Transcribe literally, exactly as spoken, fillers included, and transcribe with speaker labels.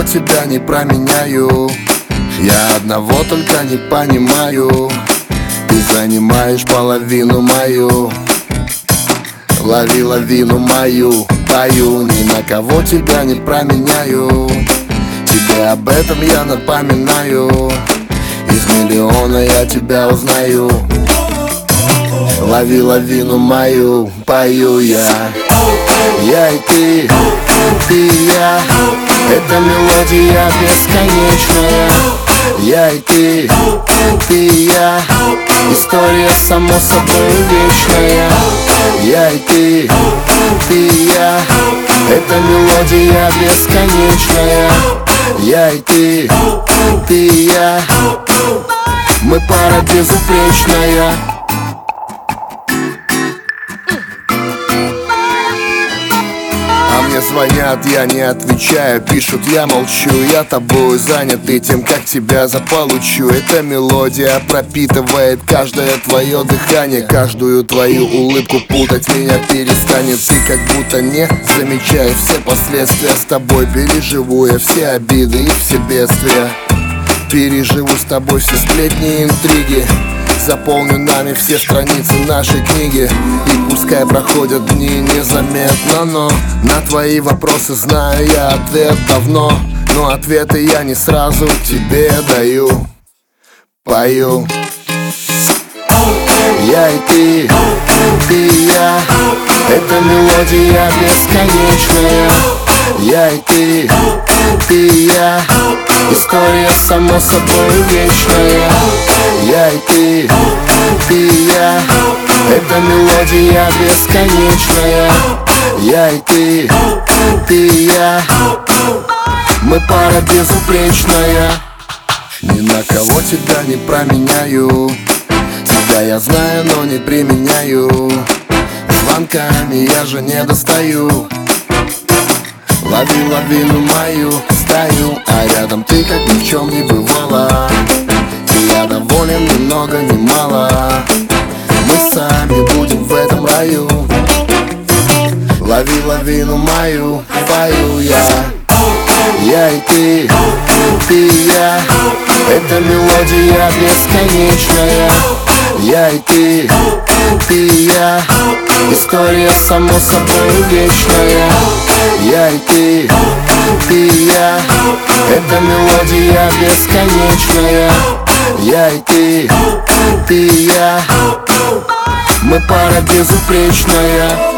Speaker 1: тебя не променяю. Я одного только не понимаю: ты занимаешь половину мою. Лови лавину мою, пою, ни на кого тебя не променяю. Тебе об этом я напоминаю. Из миллиона я тебя узнаю. Лови лавину мою, пою я. Я и ты, ты и я. Это мелодия бесконечная. Я и ты, ты и я. История само собой вечная. Я и ты, ты и я. Это мелодия бесконечная. Я и ты, ты и я. Мы пара безупречная. Мне звонят, я не отвечаю, пишут, я молчу. Я тобой занят и тем, как тебя заполучу. Эта мелодия пропитывает каждое твое дыхание. Каждую твою улыбку путать меня перестанет. Ты как будто не замечаешь все последствия. С тобой переживу я все обиды и все бедствия. Переживу с тобой все сплетни и интриги. Заполню нами все страницы нашей книги. И пускай проходят дни незаметно, но на твои вопросы знаю я ответ давно. Но ответы я не сразу тебе даю. Пою. Я и ты, ты и я. Это мелодия бесконечная. Я и ты, ты и я. История само собой вечная. Я и ты, ты и я. Это мелодия бесконечная. Я и ты, ты и я. Мы пара безупречная. Ни на кого тебя не променяю. Тебя я знаю, но не применяю. Звонками я же не достаю. Лови лавину мою, стою, а рядом ты, как ни в чем не бывало. И я доволен ни много ни мало. Мы сами будем в этом раю. Лови лавину мою, пою я. Я и ты, ты и я. Это мелодия бесконечная. Я и ты, ты и я. История само собой вечная. Я и ты, ты и я. Это мелодия бесконечная. Я и ты, ты и я. Мы пара безупречная.